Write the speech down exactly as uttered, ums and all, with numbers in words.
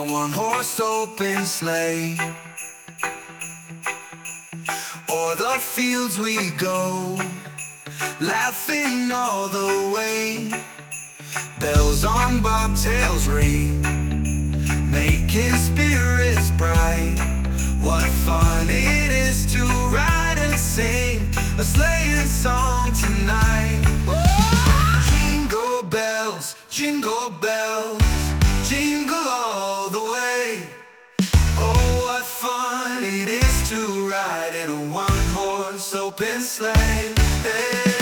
a one-horse open sleigh. O'er the fields we go, laughing all the way. Bells on bobtails ring, making spirits bright. What fun it is to ride and sing a sleighing song tonight. Jingle bells, jingle bells, jingle all the way. Oh, what fun it is to ride in a one-horse open sleigh. Hey.